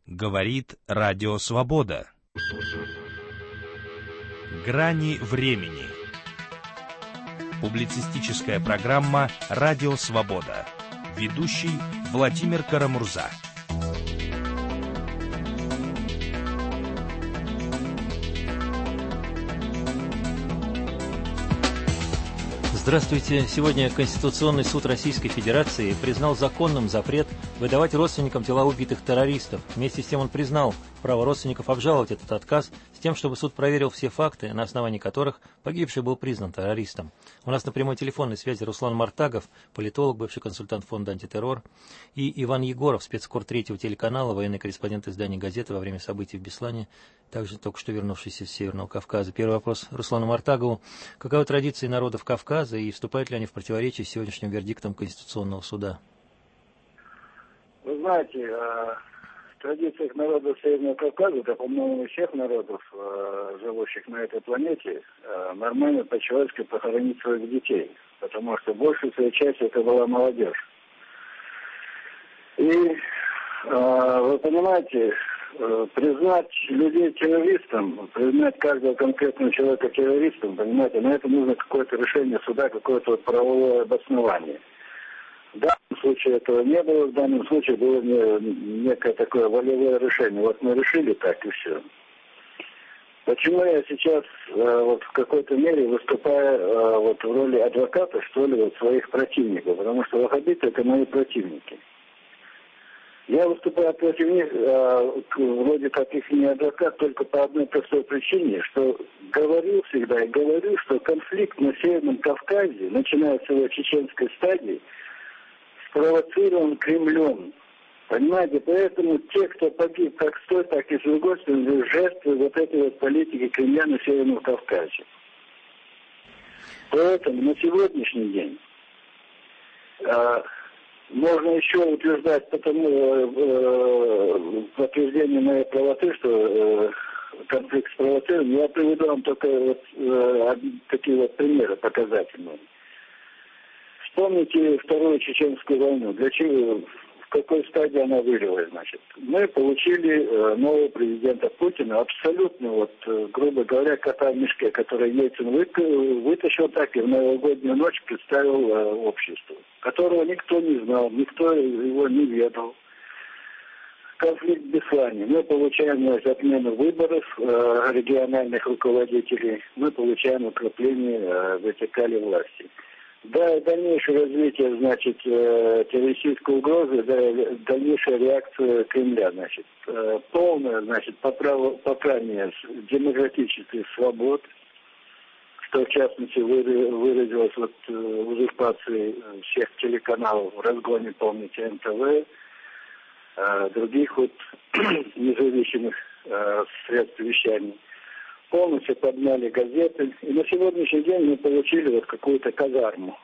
Говорит Радио Свобода. Грани времени. Публицистическая программа «Радио Свобода». Ведущий Владимир Карамурза. Здравствуйте. Сегодня Конституционный суд Российской Федерации признал законным запрет выдавать родственникам тела убитых террористов. Вместе с тем он признал право родственников обжаловать этот отказ с тем, чтобы суд проверил все факты, на основании которых погибший был признан террористом. У нас на прямой телефонной связи Руслан Мартагов, политолог, бывший консультант фонда «Антитеррор», и Иван Егоров, спецкор 3-го телеканала, военный корреспондент издания «Газета» во время событий в Беслане, также только что вернувшийся с Северного Кавказа. Первый вопрос Руслану Мартагову. Каковы традиции народов Кавказа и вступают ли они в противоречие с сегодняшним вердиктом Конституционного суда? Вы знаете, в традициях народов Северного Кавказа, да, по-моему, всех народов, живущих на этой планете, нормально по-человечески похоронить своих детей, потому что большую свою часть это была молодежь. И вы понимаете, признать людей террористом, признать каждого конкретного человека террористом, понимаете, на это нужно какое-то решение суда, какое-то правовое обоснование. В данном случае этого не было, в данном случае было некое такое волевое решение. Вот мы решили так и все. Почему я сейчас вот в какой-то мере выступаю вот в роли адвоката, что ли, вот своих противников, потому что ваххабиты это мои противники. Я выступаю против них, вроде как их не адвокат, только по одной простой причине, что говорил всегда и говорю, что конфликт на Северном Кавказе, начиная с его чеченской стадии, спровоцирован Кремлем. Понимаете, поэтому те, кто погиб как с той, так и с другой стороны, жертвы вот этой вот политики Кремля на Северном Кавказе. Поэтому на сегодняшний день можно еще утверждать, в подтверждение моей правоты, что конфликт спровоцирован. Я приведу вам только вот, такие вот примеры показательные. Вспомните Вторую Чеченскую войну. Для чего, в какой стадии она вылилась, значит? Мы получили нового президента Путина, абсолютно, вот, грубо говоря, кота в мешке, который Ельцин вытащил так и в новогоднюю ночь представил обществу, которого никто не знал, никто его не ведал. Конфликт в Беслане. Мы получаем отмену выборов региональных руководителей, мы получаем укрепление вертикали власти. Да, дальнейшее развитие, значит, террористической угрозы, дальнейшая реакция Кремля, значит, полное, значит, попрание демократических свобод, что в частности выразилось вот в узурпации всех телеканалов, в разгоне, помните, НТВ, других вот независимых средств вещания. Полностью подняли газеты. И на сегодняшний день мы получили вот какую-то казарму.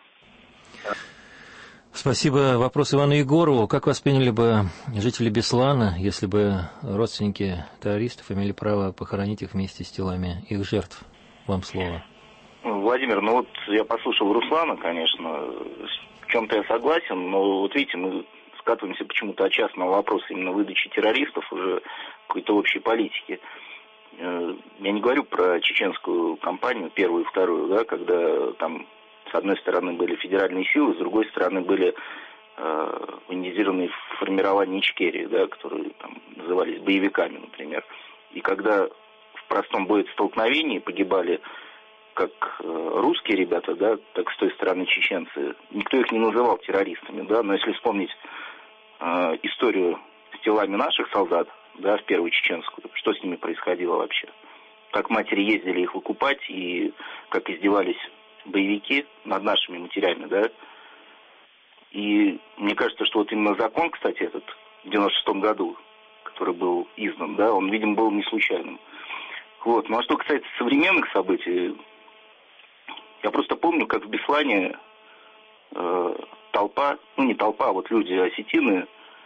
Спасибо. Вопрос Ивану Егорову. Как восприняли бы жители Беслана, если бы родственники террористов имели право похоронить их вместе с телами их жертв? Вам слово. Владимир, ну вот я послушал Руслана, конечно. В чем-то я согласен, но вот видите, мы скатываемся почему-то от частного вопроса именно выдачи террористов уже какой-то общей политики. Я не говорю про чеченскую кампанию, первую и вторую, да, когда там с одной стороны были федеральные силы, с другой стороны были военизированные формирования Ичкерии, да, которые там назывались боевиками, например. И когда в простом боестолкновении погибали как русские ребята, да, так с той стороны чеченцы, никто их не называл террористами, да, но если вспомнить историю с телами наших солдат, да, в первую чеченскую, что с ними происходило вообще? Как матери ездили их выкупать и как издевались боевики над нашими матерями, да? И мне кажется, что вот именно закон, кстати, этот в 96-м году, который был издан, да, он, видимо, был не случайным. Вот. Ну а что касается современных событий, я просто помню, как в Беслане толпа, ну не толпа, а вот люди осетины,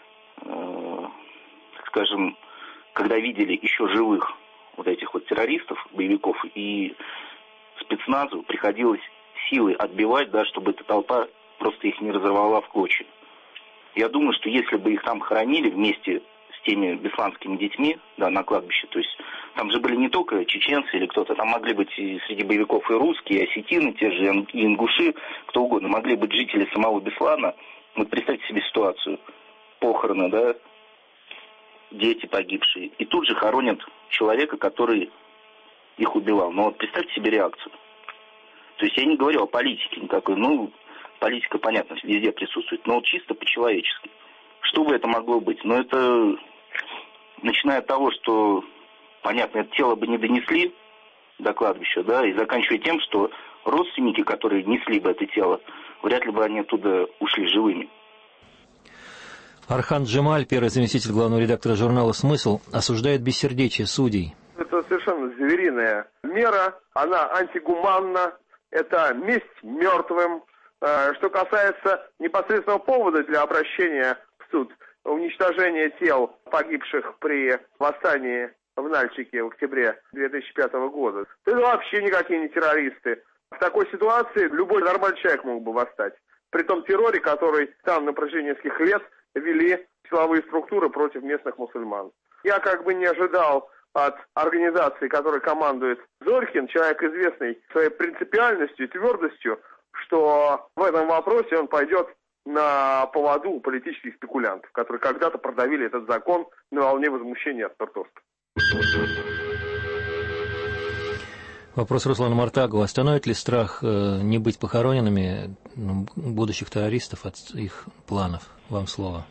скажем, когда видели еще живых вот этих вот террористов, боевиков, и спецназу приходилось силой отбивать, да, чтобы эта толпа просто их не разорвала в клочья. Я думаю, что если бы их там хоронили вместе с теми бесланскими детьми, да, на кладбище. То есть там же были не только чеченцы или кто-то, там могли быть и среди боевиков и русские, и осетины, те же, и ингуши, кто угодно. Могли быть жители самого Беслана. Вот представьте себе ситуацию. Похороны, да, дети погибшие. И тут же хоронят человека, который их убивал. Но вот представьте себе реакцию. То есть я не говорю о политике никакой. Ну, политика, понятно, везде присутствует. Но вот чисто по-человечески. Что бы это могло быть? Ну, это начиная от того, что, понятно, это тело бы не донесли до кладбища, да, и заканчивая тем, что родственники, которые несли бы это тело, вряд ли бы они оттуда ушли живыми. Архан Джемаль, первый заместитель главного редактора журнала «Смысл», осуждает бессердечие судей. Это совершенно звериная мера, она антигуманна, это месть мертвым. Что касается непосредственного повода для обращения в суд, уничтожение тел погибших при восстании в Нальчике в октябре 2005 года, то это вообще никакие не террористы. В такой ситуации любой нормальный человек мог бы восстать. При том терроре, который там на протяжении нескольких лет вели силовые структуры против местных мусульман. Я как бы не ожидал от организации, которой командует Зорькин, человек известный своей принципиальностью и твердостью, что в этом вопросе он пойдет на поводу у политических спекулянтов, которые когда-то продавили этот закон на волне возмущения от Тартовска. Вопрос Руслана Мартагова. Остановит ли страх не быть похороненными будущих террористов от их планов? Вам слово.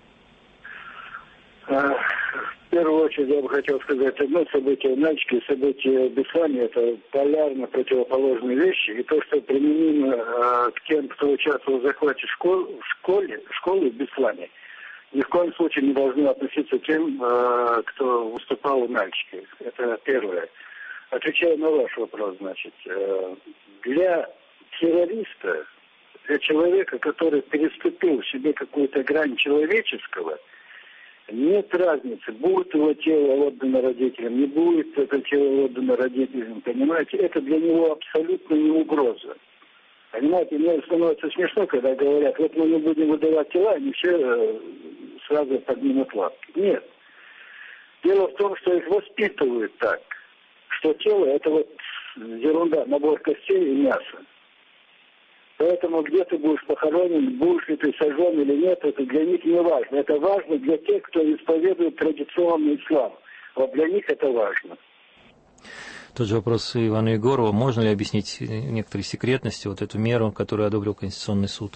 В первую очередь я бы хотел сказать, одно событие в Нальчике и событие в Беслане — это полярно противоположные вещи. И то, что применимо к тем, кто участвовал в захвате школы в Беслане, ни в коем случае не должно относиться к тем, кто выступал в Нальчике. Это первое. Отвечая на ваш вопрос, значит, для террориста, для человека, который переступил в себе какую-то грань человеческого, нет разницы, будет его тело отдано родителям, не будет это тело отдано родителям, понимаете? Это для него абсолютно не угроза. Понимаете, мне становится смешно, когда говорят, вот мы не будем выдавать тела, они все сразу поднимут лапки. Нет. Дело в том, что их воспитывают так, что тело — это вот ерунда, набор костей и мяса. Поэтому где ты будешь похоронен, будешь ли ты сожжен или нет, это для них не важно. Это важно для тех, кто исповедует традиционный ислам. Вот для них это важно. Тот же вопрос Ивану Егорову. Можно ли объяснить некоторые секретности вот эту меру, которую одобрил Конституционный суд?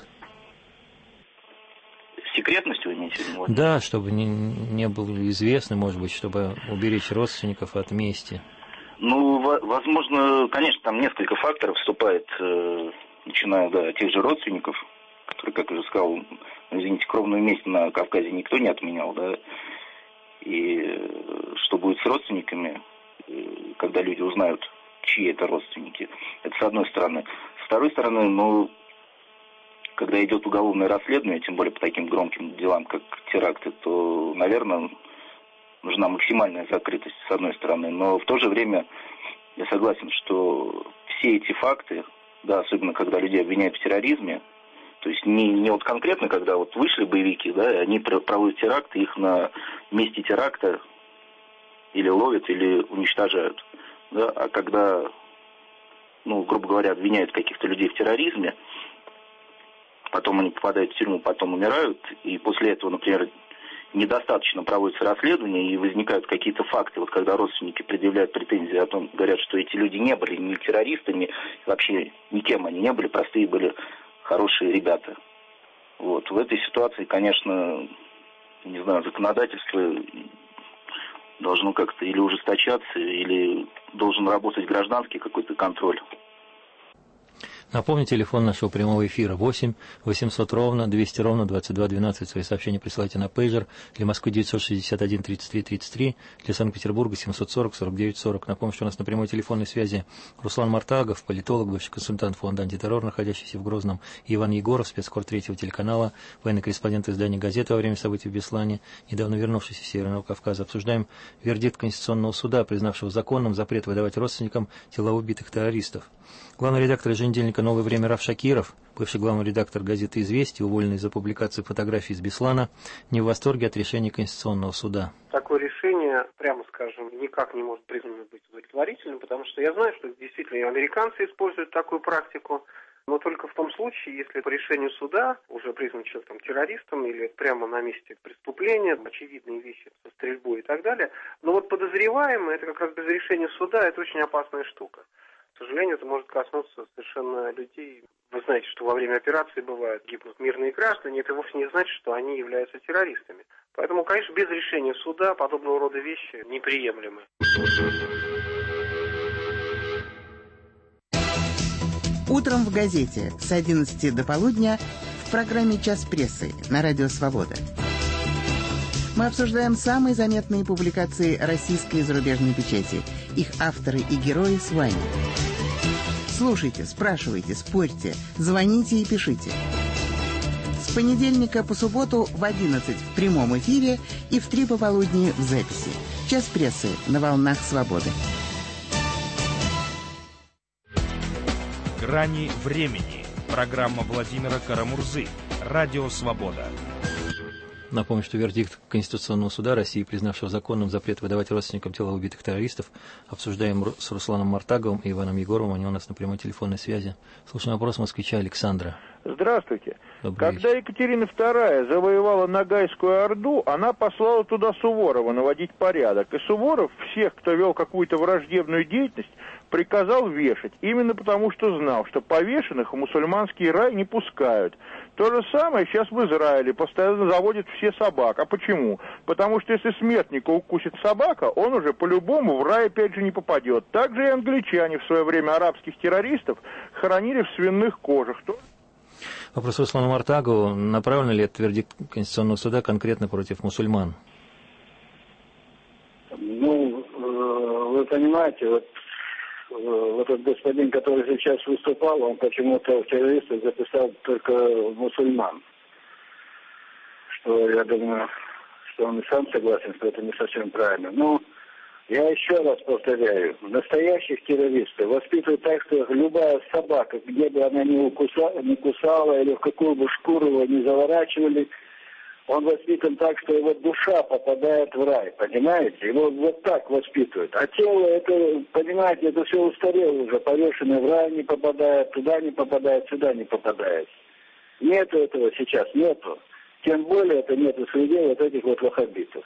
Секретностью вы имеете в виду? Да, чтобы не было известно, может быть, чтобы уберечь родственников от мести. Ну, возможно, конечно, там несколько факторов вступает, начиная от тех же родственников, которые, как я уже сказал, извините, кровную месть на Кавказе никто не отменял, да, и что будет с родственниками, когда люди узнают, чьи это родственники, это с одной стороны. С второй стороны, ну, когда идет уголовное расследование, тем более по таким громким делам, как теракты, то, наверное, нужна максимальная закрытость, с одной стороны, но в то же время я согласен, что все эти факты, да, особенно когда людей обвиняют в терроризме, то есть не вот конкретно, когда вот вышли боевики, да, и они проводят теракты, их на месте теракта или ловят, или уничтожают, да, а когда, ну, грубо говоря, обвиняют каких-то людей в терроризме, потом они попадают в тюрьму, потом умирают, и после этого, например, недостаточно проводится расследование, и возникают какие-то факты, вот когда родственники предъявляют претензии о том, говорят, что эти люди не были ни террористами, вообще никем они не были, простые были хорошие ребята. Вот. В этой ситуации, конечно, не знаю, законодательство должно как-то или ужесточаться, или должен работать гражданский какой-то контроль. Напомню, телефон нашего прямого эфира 8 800 ровно 200 ровно 22 12. Свои сообщения присылайте на пейджер. Для Москвы 961 33 33, для Санкт-Петербурга 740 49 40. Напомню, что у нас на прямой телефонной связи Руслан Мартагов, политолог, бывший консультант фонда «Антитеррор», находящийся в Грозном, и Иван Егоров, спецкор 3-го телеканала, военный корреспондент издания «Газета» во время событий в Беслане, недавно вернувшийся с Северного Кавказа. Обсуждаем вердикт Конституционного суда, признавшего законным запрет выдавать родственникам тела убитых террористов. Главный редактор еженедельника «Новое время» Раф Шакиров, бывший главный редактор газеты «Известия», уволенный за публикацию фотографий из Беслана, не в восторге от решения Конституционного суда. Такое решение, прямо скажем, никак не может признано быть удовлетворительным, потому что я знаю, что действительно и американцы используют такую практику, но только в том случае, если по решению суда уже признан человек террористом или прямо на месте преступления, очевидные вещи со стрельбой и так далее. Но вот подозреваемый, это как раз без решения суда, это очень опасная штука. К сожалению, это может коснуться совершенно людей. Вы знаете, что во время операции бывают гибнут мирные граждане, это вовсе не значит, что они являются террористами. Поэтому, конечно, без решения суда подобного рода вещи неприемлемы. Утром в газете с 11 до полудня в программе «Час прессы» на Радио Свобода. Мы обсуждаем самые заметные публикации российской и зарубежной печати, их авторы и герои с вами. Слушайте, спрашивайте, спорьте, звоните и пишите. С понедельника по субботу в 11 в прямом эфире и в 3 пополудни в записи. «Час прессы» на волнах Свободы. «Грани времени». Программа Владимира Карамурзы. Радио «Свобода». Напомню, что вердикт Конституционного суда России, признавшего законным запрет выдавать родственникам тела убитых террористов, обсуждаем с Русланом Мартаговым и Иваном Егоровым. Они у нас на прямой телефонной связи. Слушаем вопрос москвича Александра. Здравствуйте. Добрый Когда вечер. Екатерина II завоевала Ногайскую Орду, она послала туда Суворова наводить порядок. И Суворов всех, кто вел какую-то враждебную деятельность, приказал вешать. Именно потому, что знал, что повешенных в мусульманский рай не пускают. То же самое сейчас в Израиле. Постоянно заводят все собак. А почему? Потому что если смертника укусит собака, он уже по-любому в рай опять же не попадет. Также и англичане в свое время арабских террористов хоронили в свиных кожах. Вопрос Руслану Мартагову. Направлен ли этот вердикт Конституционного суда конкретно против мусульман? Ну, вы понимаете, вот этот господин, который сейчас выступал, он почему-то в террористах записал только мусульман. Что, я думаю, что он и сам согласен, что это не совсем правильно. Ну, я еще раз повторяю, настоящих террористов воспитывают так, что любая собака, где бы она ни кусала или в какую бы шкуру его не заворачивали, он воспитан так, что его душа попадает в рай, понимаете? Его вот так воспитывают. А тело, это, понимаете, это все устарело уже, повешенное в рай не попадает, туда не попадает, сюда не попадает. Нету этого сейчас, нету. Тем более это нету среди вот этих вот ваххабитов.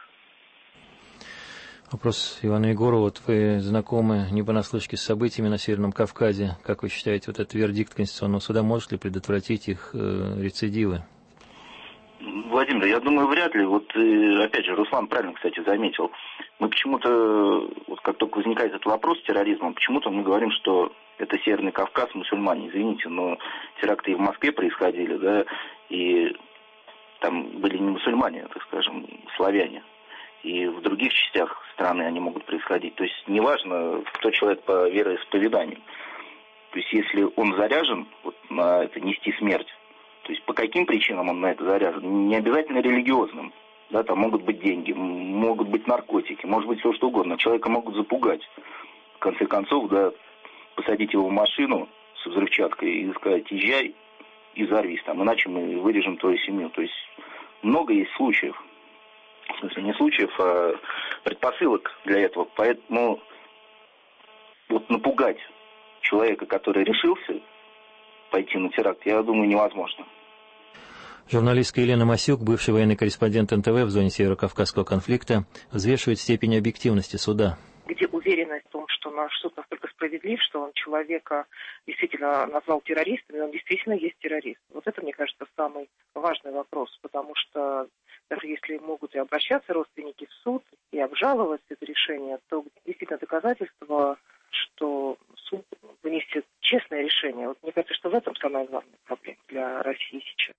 Вопрос Ивана Егорова. Вот вы знакомы не понаслышке с событиями на Северном Кавказе. Как вы считаете, вот этот вердикт Конституционного суда может ли предотвратить их рецидивы? Владимир, я думаю, вряд ли. Вот, опять же, Руслан правильно, кстати, заметил. Мы почему-то, вот как только возникает этот вопрос с терроризмом, почему-то мы говорим, что это Северный Кавказ, мусульмане. Извините, но теракты и в Москве происходили, да, и там были не мусульмане, так скажем, славяне. И в других частях страны они могут происходить. То есть неважно, кто человек по вероисповеданию. То есть если он заряжен вот, на это нести смерть, то есть по каким причинам он на это заряжен? Не обязательно религиозным. Да, там могут быть деньги, могут быть наркотики, может быть все что угодно. Человека могут запугать. В конце концов, да, посадить его в машину с взрывчаткой и сказать, езжай и взорвись там, иначе мы вырежем твою семью. То есть много есть случаев. В смысле, не случаев, а предпосылок для этого. Поэтому вот напугать человека, который решился пойти на теракт, я думаю, невозможно. Журналистка Елена Масюк, бывший военный корреспондент НТВ в зоне Северо-Кавказского конфликта, взвешивает степень объективности суда. Где уверенность в том, что наш суд настолько справедлив, что он человека действительно назвал террористом, и он действительно есть террорист. Вот это, мне кажется, самый важный вопрос, потому что даже если могут и обращаться родственники в суд и обжаловать это решение, то действительно доказательство, что суд вынесет честное решение. Вот мне кажется, что в этом самая главная проблема для России сейчас.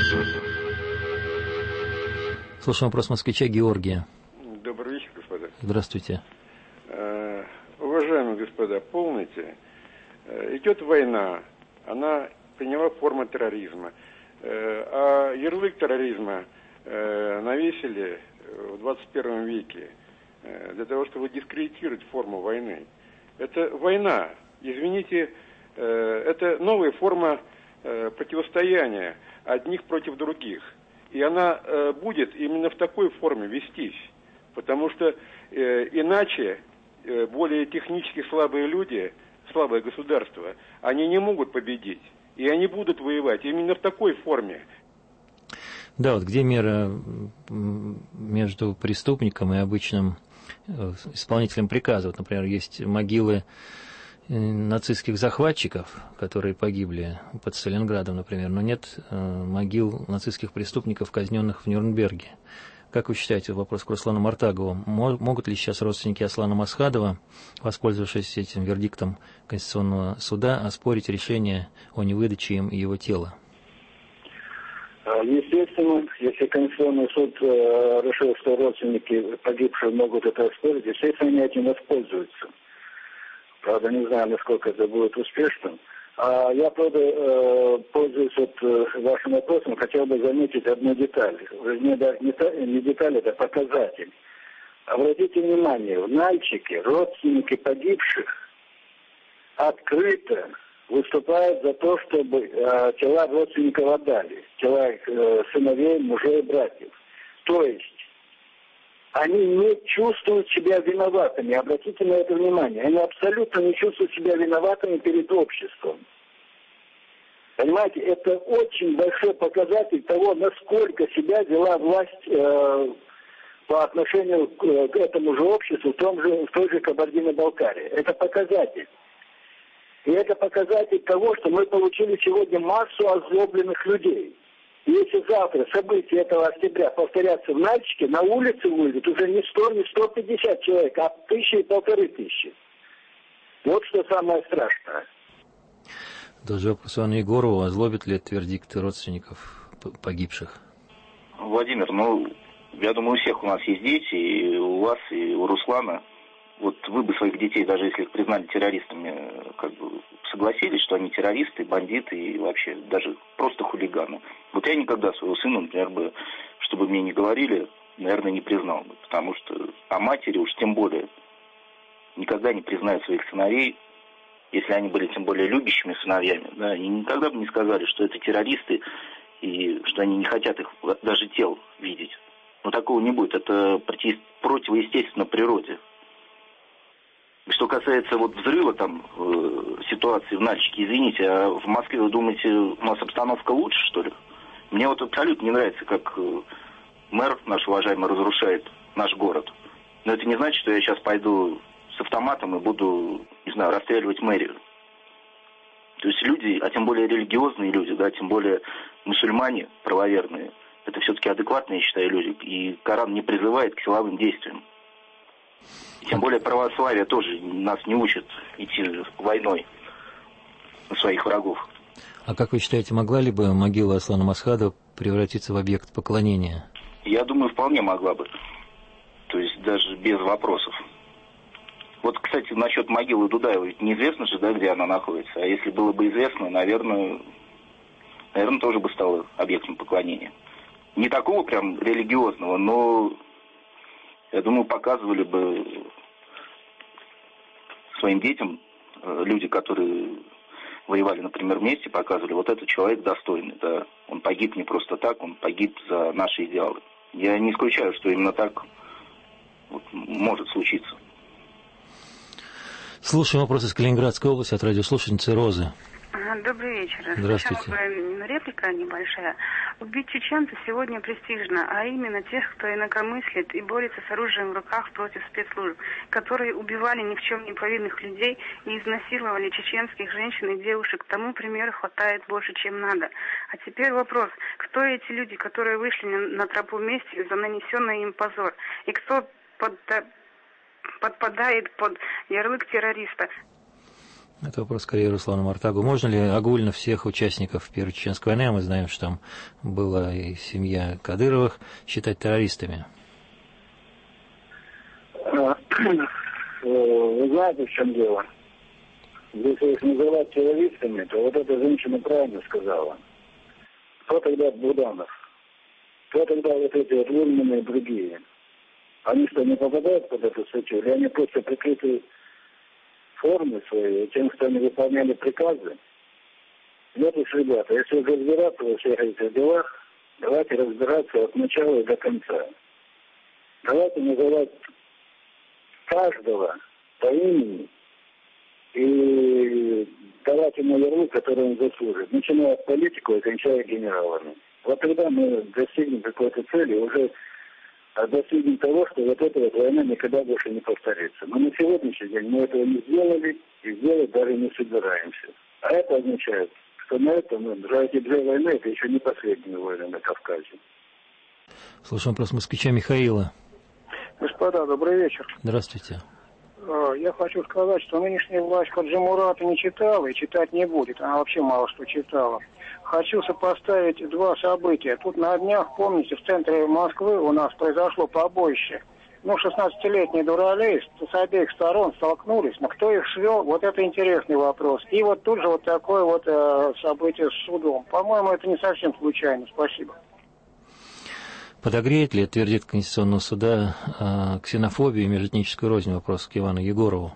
Слушаем вопрос москвича Георгия. Добрый вечер, господа. Здравствуйте. Уважаемые господа, помните, идет война, она приняла форму терроризма, а ярлык терроризма навесили в 21 веке для того, чтобы дискредитировать форму войны. Это война. Извините, это новая форма противостояния одних против других. И она будет именно в такой форме вестись. Потому что иначе более технически слабые люди, слабое государство, они не могут победить. И они будут воевать именно в такой форме. Да, вот где мера между преступником и обычным исполнителем приказа? Вот, например, есть могилы нацистских захватчиков, которые погибли под Сталинградом, например, но нет могил нацистских преступников, казненных в Нюрнберге. Как вы считаете, вопрос к Руслану Мартагову, могут ли сейчас родственники Аслана Масхадова, воспользовавшись этим вердиктом Конституционного суда, оспорить решение о невыдаче им его тела? Естественно, если Конституционный суд решил, что родственники погибших могут это оспорить, естественно, они этим воспользуются. Правда, не знаю, насколько это будет успешным. А я, правда, пользуясь вашим вопросом, хотел бы заметить одну деталь. Вернее, даже не деталь, это показатель. Обратите внимание, в Нальчике родственники погибших открыто выступают за то, чтобы тела родственников отдали. Тела их сыновей, мужей, братьев. То есть они не чувствуют себя виноватыми. Обратите на это внимание. Они абсолютно не чувствуют себя виноватыми перед обществом. Понимаете, это очень большой показатель того, насколько себя вела власть по отношению к этому же обществу в той же Кабардино-Балкарии. Это показатель. И это показатель того, что мы получили сегодня массу озлобленных людей. И если завтра события этого октября повторятся в Нальчике, на улице выйдут уже не 100, не 150 человек, а 1000 и 1500. Вот что самое страшное. Даже вопрос Ивану Егорову, озлобит ли это вердикт родственников погибших? Владимир, я думаю, у всех у нас есть дети, и у вас, и у Руслана. Вот вы бы своих детей, даже если их признали террористами, согласились, что они террористы, бандиты и вообще даже просто хулиганы. Вот я никогда своего сына, например, чтобы мне не говорили, наверное, не признал бы. Потому что матери уж тем более никогда не признают своих сыновей, если они были тем более любящими сыновьями. Да, они никогда бы не сказали, что это террористы и что они не хотят их даже тел видеть. Но такого не будет. Это противоестественно природе. Что касается взрыва ситуации в Нальчике, извините, а в Москве, вы думаете, у нас обстановка лучше, что ли? Мне абсолютно не нравится, как мэр наш уважаемый разрушает наш город. Но это не значит, что я сейчас пойду с автоматом и буду, не знаю, расстреливать мэрию. То есть люди, а тем более религиозные люди, да, тем более мусульмане правоверные, это все-таки адекватные, я считаю, люди. И Коран не призывает к силовым действиям. Тем более православие тоже нас не учит идти войной на своих врагов. А как вы считаете, могла ли бы могила Аслана Масхадова превратиться в объект поклонения? Я думаю, вполне могла бы. То есть даже без вопросов. Вот, кстати, насчет могилы Дудаева, ведь неизвестно же, да, где она находится. А если было бы известно, наверное, тоже бы стало объектом поклонения. Не такого прям религиозного, но, я думаю, показывали бы своим детям люди, которые воевали, например, вместе, показывали, вот этот человек достойный, да, он погиб не просто так, он погиб за наши идеалы. Я не исключаю, что именно так может случиться. Слушаем вопрос из Калининградской области от радиослушательницы Розы. Добрый вечер. Здравствуйте. Сначала реплика небольшая. Убить чеченцев сегодня престижно, а именно тех, кто инакомыслит и борется с оружием в руках против спецслужб, которые убивали ни в чем не повинных людей и изнасиловали чеченских женщин и девушек. Тому примеру хватает больше, чем надо. А теперь вопрос, кто эти люди, которые вышли на тропу мести за нанесенный им позор, и кто подпадает под ярлык террориста? Это вопрос скорее Руслану Мартагу. Можно ли огульно всех участников Первой Чеченской войны, а мы знаем, что там была и семья Кадыровых, считать террористами? Вы знаете, в чем дело? Если их называть террористами, то вот эта женщина правильно сказала. Кто тогда Буданов? Кто тогда вот эти Вульманы и другие? Они что, не попадают под эту статью? Или они просто прикрыты формы свои, тем, что они выполняли приказы. Вот уж, ребята, если разбираться во всех этих делах, давайте разбираться от начала и до конца. Давайте называть каждого по имени и давать ему ярлык, который он заслужит, начиная от политику и кончая генералами. Вот тогда мы достигнем какой-то цели, уже достигнем того, что вот эта вот война никогда больше не повторится. Но на сегодняшний день мы этого не сделали и сделать даже не собираемся. А это означает, что на этом за эти две войны это еще не последние войны на Кавказе. Слушаем вопрос москвича Михаила. Господа, добрый вечер. Здравствуйте. Я хочу сказать, что нынешняя власть Хаджи Мурата не читала и читать не будет. Она вообще мало что читала. Хочу сопоставить два события. Тут на днях, помните, в центре Москвы у нас произошло побоище. 16-летний дуралей с обеих сторон столкнулись. Но кто их свел, вот это интересный вопрос. И вот тут же вот такое вот событие с судом. По-моему, это не совсем случайно. Спасибо. Подогреет ли вердикт Конституционного суда ксенофобию и межэтническую рознь? Вопрос к Ивану Егорову.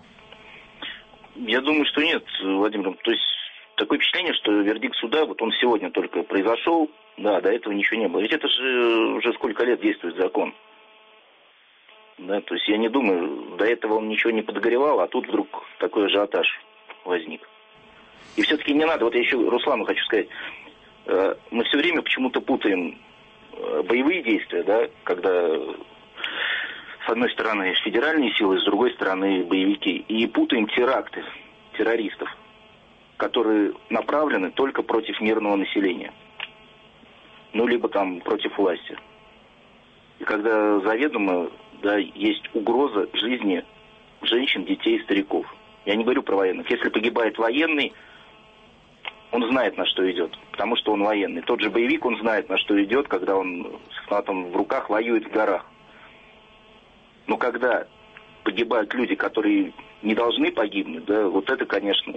Я думаю, что нет, Владимир. То есть такое впечатление, что вердикт суда, вот он сегодня только произошел, да, до этого ничего не было. Ведь это же уже сколько лет действует закон. Да, то есть я не думаю, до этого он ничего не подогревал, а тут вдруг такой ажиотаж возник. И все-таки не надо, вот я еще Руслану хочу сказать, мы все время почему-то путаем боевые действия, да, когда с одной стороны федеральные силы, с другой стороны боевики, и путаем теракты террористов, которые направлены только против мирного населения, ну, либо там против власти. И когда заведомо, да, есть угроза жизни женщин, детей, стариков. Я не говорю про военных. Если погибает военный, он знает, на что идет, потому что он военный. Тот же боевик, он знает, на что идет, когда он с автоматом в руках воюет в горах. Но когда погибают люди, которые не должны погибнуть, да, вот это, конечно,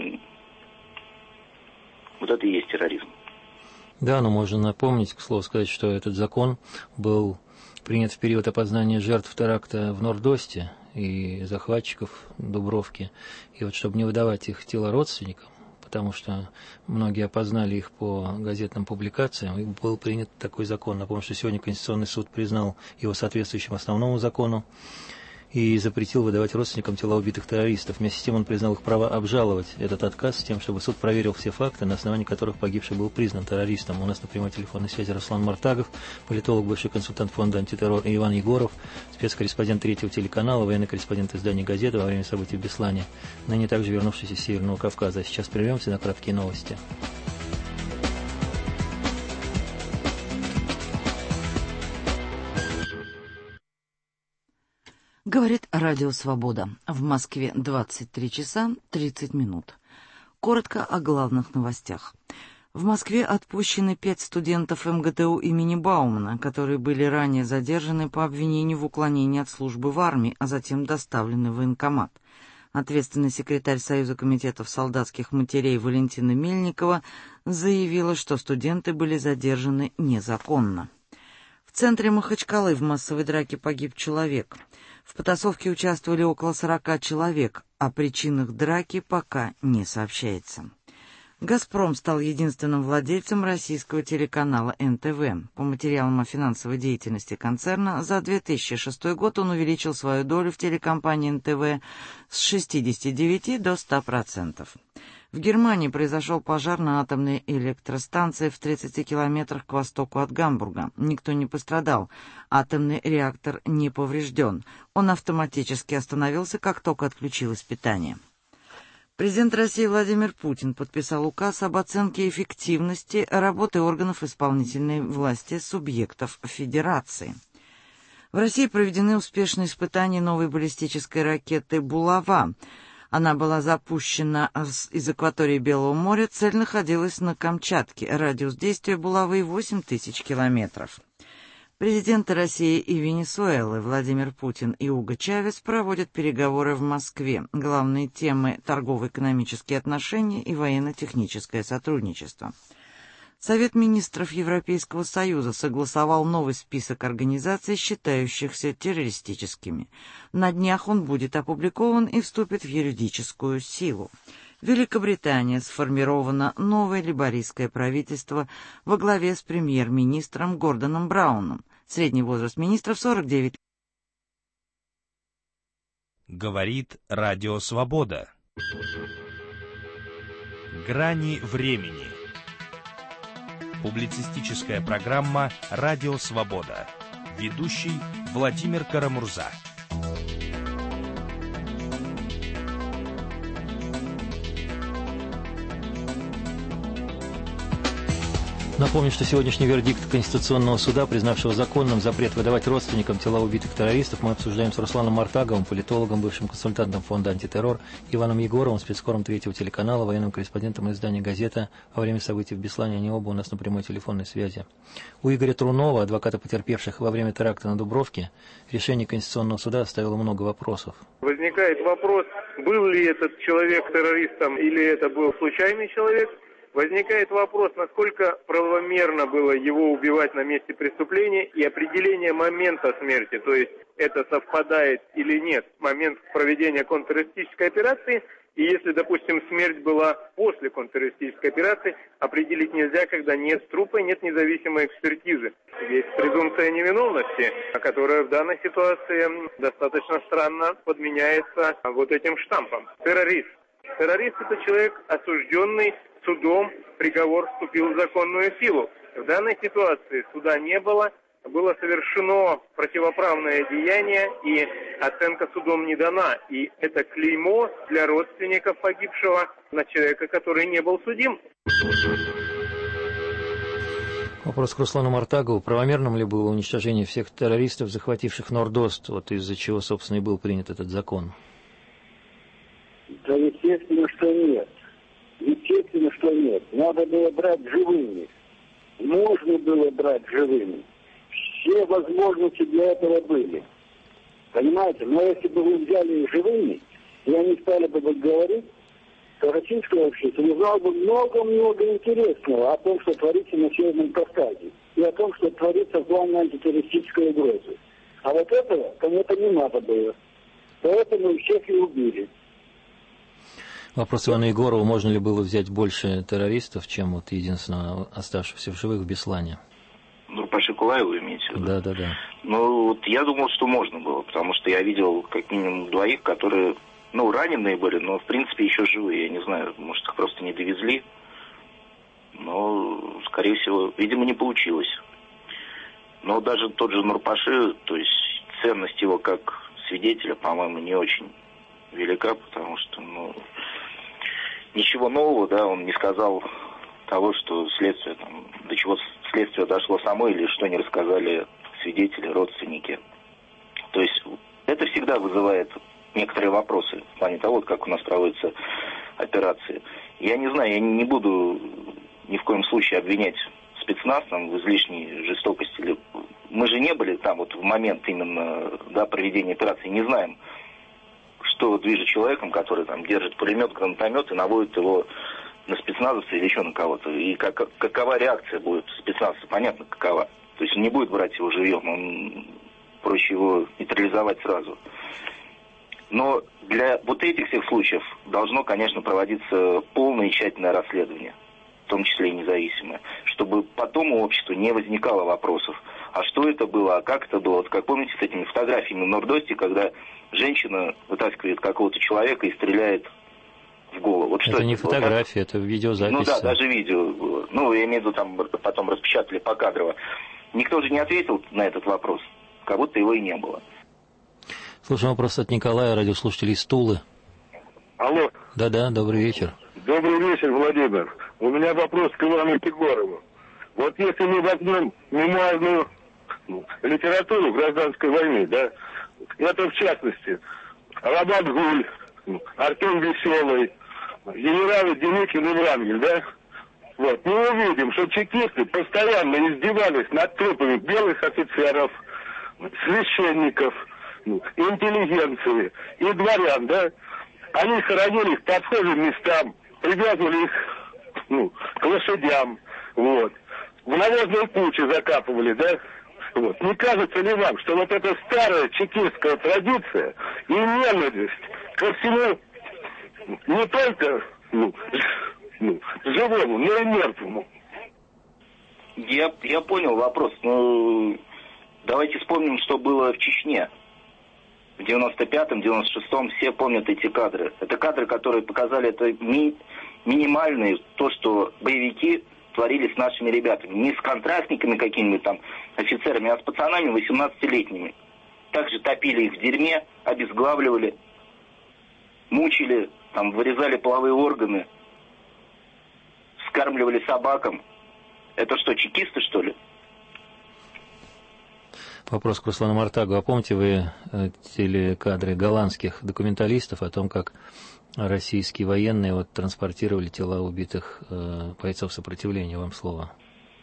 вот это и есть терроризм. Да, но можно напомнить, к слову сказать, что этот закон был принят в период опознания жертв теракта в Норд-Осте и захватчиков Дубровки. И вот чтобы не выдавать их тела родственникам, потому что многие опознали их по газетным публикациям, и был принят такой закон. Напомню, что сегодня Конституционный суд признал его соответствующим основному закону и запретил выдавать родственникам тела убитых террористов. Вместе с тем он признал их право обжаловать этот отказ с тем, чтобы суд проверил все факты, на основании которых погибший был признан террористом. У нас на прямой телефонной связи Руслан Мартагов, политолог, бывший консультант фонда «Антитеррор», и Иван Егоров, спецкорреспондент третьего телеканала, военный корреспондент издания «Газета» во время событий в Беслане, ныне также вернувшийся с Северного Кавказа. А сейчас прервемся на краткие новости. Говорит Радио Свобода. В Москве 23 часа 30 минут. Коротко о главных новостях. В Москве отпущены 5 студентов МГТУ имени Баумана, которые были ранее задержаны по обвинению в уклонении от службы в армии, а затем доставлены в военкомат. Ответственный секретарь Союза комитетов солдатских матерей Валентина Мельникова заявила, что студенты были задержаны незаконно. В центре Махачкалы в массовой драке погиб человек. В потасовке участвовали около 40 человек, о причинах драки пока не сообщается. «Газпром» стал единственным владельцем российского телеканала НТВ. По материалам о финансовой деятельности концерна, за 2006 год он увеличил свою долю в телекомпании НТВ с 69 до 100%. В Германии произошел пожар на атомной электростанции в 30 километрах к востоку от Гамбурга. Никто не пострадал. Атомный реактор не поврежден. Он автоматически остановился, как только отключилось питание. Президент России Владимир Путин подписал указ об оценке эффективности работы органов исполнительной власти субъектов Федерации. В России проведены успешные испытания новой баллистической ракеты «Булава». Она была запущена из акватории Белого моря, цель находилась на Камчатке. Радиус действия булавы 8000 километров. Президенты России и Венесуэлы Владимир Путин и Уго Чавес проводят переговоры в Москве. Главные темы – торгово-экономические отношения и военно-техническое сотрудничество. Совет министров Европейского Союза согласовал новый список организаций, считающихся террористическими. На днях он будет опубликован и вступит в юридическую силу. В Великобритании сформировано новое лейбористское правительство во главе с премьер-министром Гордоном Брауном. Средний возраст министров 49. Говорит Радио Свобода. Грани времени. Публицистическая программа «Радио Свобода». Ведущий Владимир Карамурза. Напомню, что сегодняшний вердикт Конституционного суда, признавшего законным запрет выдавать родственникам тела убитых террористов, мы обсуждаем с Русланом Мартаговым, политологом, бывшим консультантом фонда «Антитеррор», Иваном Егоровым, спецкором третьего телеканала, военным корреспондентом издания «Газета». Во время событий в Беслане они оба у нас на прямой телефонной связи. У Игоря Трунова, адвоката потерпевших во время теракта на Дубровке, решение Конституционного суда оставило много вопросов. Возникает вопрос, был ли этот человек террористом или это был случайный человек. Возникает вопрос, насколько правомерно было его убивать на месте преступления и определение момента смерти, то есть это совпадает или нет, момент проведения контртеррористической операции, и если, допустим, смерть была после контртеррористической операции, определить нельзя, когда нет трупа, нет независимой экспертизы. Есть презумпция невиновности, которая в данной ситуации достаточно странно подменяется вот этим штампом. Террорист. Террорист – это человек, осужденный судом, приговор вступил в законную силу. В данной ситуации суда не было, было совершено противоправное деяние, и оценка судом не дана. И это клеймо для родственников погибшего на человека, который не был судим. Вопрос к Руслану Мартагову. Правомерным ли было уничтожение всех террористов, захвативших Норд-Ост, вот из-за чего, собственно, и был принят этот закон? Да, естественно, что нет. Естественно, что нет. Надо было брать живыми. Можно было брать живыми. Все возможности для этого были. Понимаете? Но если бы вы взяли живыми, и они стали бы говорить, то российское общество узнало бы много-много интересного о том, что творится на Северном Кавказе, и о том, что творится в плане антитеррористической угрозы. А вот этого кому-то не надо было. Поэтому всех и убили. Вопрос Ивана Егорова, можно ли было взять больше террористов, чем вот единственно оставшихся в живых в Беслане? Нурпаши Кулаева имеете в виду? Да. Ну, вот я думал, что можно было, потому что я видел как минимум двоих, которые, раненые были, но, в принципе, еще живые. Я не знаю, может, их просто не довезли. Но, скорее всего, видимо, не получилось. Но даже тот же Нурпаши, то есть ценность его как свидетеля, по-моему, не очень велика, потому что, ничего нового, да, он не сказал того, что следствие, до чего следствие дошло само, или что не рассказали свидетели, родственники. То есть это всегда вызывает некоторые вопросы в плане того, как у нас проводятся операции. Я не знаю, я не буду ни в коем случае обвинять спецназ в излишней жестокости. Мы же не были там вот в момент именно проведения операции, не знаем, что движет человеком, который держит пулемет, гранатомет и наводит его на спецназовца или еще на кого-то. И какова реакция будет спецназовца, понятно какова. То есть он не будет брать его живьем, он проще его нейтрализовать сразу. Но для вот этих всех случаев должно, конечно, проводиться полное и тщательное расследование, в том числе и независимое, чтобы потом у общества не возникало вопросов. А что это было, а как это было? Вот как помните с этими фотографиями в Норд-Осте, когда женщина вытаскивает какого-то человека и стреляет в голову. Вот что это не фотография, это видеозапись. Даже видео было. Я имею в виду, потом распечатали покадрово. Никто же не ответил на этот вопрос, как будто его и не было. Слушаем вопрос от Николая, радиослушателей из Тулы. Алло. Да, добрый вечер. Добрый вечер, Владимир. У меня вопрос к Ивану Егорову. Вот если мы возьмем мемуарную литературу гражданской войны, да, это в частности Рабат Гуль, Артем Веселый, генералы Деникин и Врангель, да, вот, мы увидим, что чекисты постоянно издевались над трупами белых офицеров, священников, интеллигенции и дворян, да, они хоронили их по схожим местам, привязывали их к лошадям, Вот. В навозные кучи закапывали, да? Вот. Не кажется ли вам, что вот эта старая чекистская традиция и ненависть ко всему не только живому, но и мертвому? Я понял вопрос. Ну, давайте вспомним, что было в Чечне. В 95-м, 96-м все помнят эти кадры. Это кадры, которые показали это минимальные, то, что боевики творили с нашими ребятами. Не с контрактниками какими-нибудь там офицерами, а с пацанами 18-летними. Также топили их в дерьме, обезглавливали, мучили, там, вырезали половые органы, скармливали собакам. Это что, чекисты, что ли? Вопрос к Руслану Мартагу. А помните вы телекадры голландских документалистов о том, как российские военные вот транспортировали тела убитых бойцов сопротивления? Вам слово.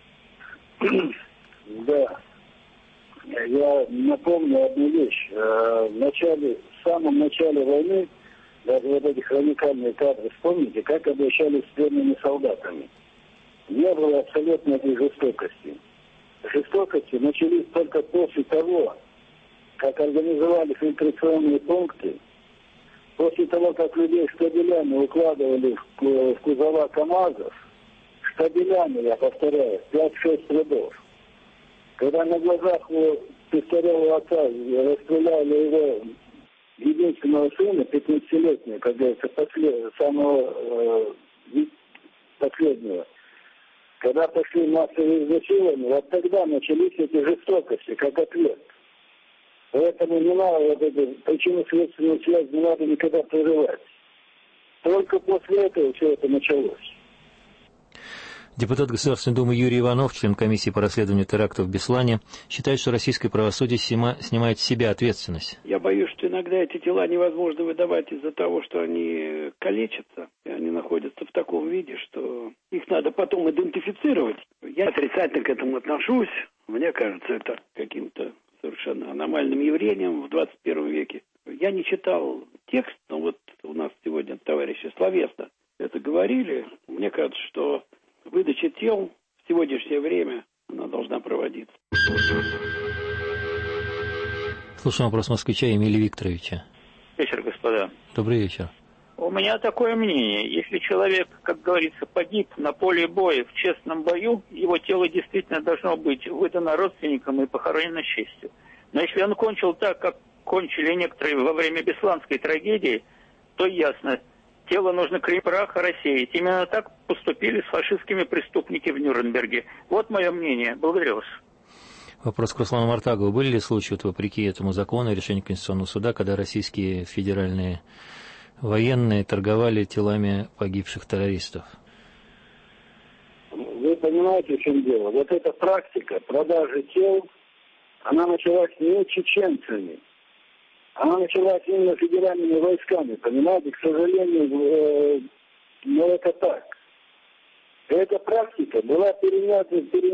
Да. Я напомню одну вещь. В самом начале войны, даже вот эти хроникальные кадры, вспомните, как обращались с пленными солдатами. Не было абсолютно этой жестокости. Жестокости начались только после того, как организовали фильтрационные пункты, после того, как людей штабелями укладывали в кузова КАМАЗов, штабелями, я повторяю, 5-6 рядов. Когда на глазах у престарелого отца расстреляли его единственного сына, 15-летнего, как говорится, самого последнего, когда пошли массовые изнасилования, вот тогда начались эти жестокости, как ответ. Поэтому не надо вот эту причинно-следственную связь не надо никогда прерывать. Только после этого все это началось. Депутат Государственной Думы Юрий Иванов, член комиссии по расследованию терактов в Беслане, считает, что российское правосудие снимает с себя ответственность. Я боюсь, что иногда эти тела невозможно выдавать из-за того, что они калечатся, и они находятся в таком виде, что их надо потом идентифицировать. Я отрицательно к этому отношусь. Мне кажется, это каким-то совершенно аномальным явлением в 21 веке. Я не читал текст, но вот у нас сегодня товарищи словесно это говорили. Мне кажется, что выдача тел в сегодняшнее время, она должна проводиться. Слушаем вопрос москвича Эмилия Викторовича. Вечер, господа. Добрый вечер. У меня такое мнение. Если человек, как говорится, погиб на поле боя в честном бою, его тело действительно должно быть выдано родственникам и похоронено с честью. Но если он кончил так, как кончили некоторые во время Бесланской трагедии, то ясно, тело нужно к праху рассеять. Именно так поступили с фашистскими преступниками в Нюрнберге. Вот мое мнение. Благодарю вас. Вопрос к Руслану Мартагову. Были ли случаи, вот, вопреки этому закону, решению Конституционного суда, когда российские федеральные военные торговали телами погибших террористов? Вы понимаете, в чем дело? Вот эта практика продажи тел, она началась не чеченцами. Она началась именно федеральными войсками, понимаете? К сожалению, но это так. Эта практика была перенята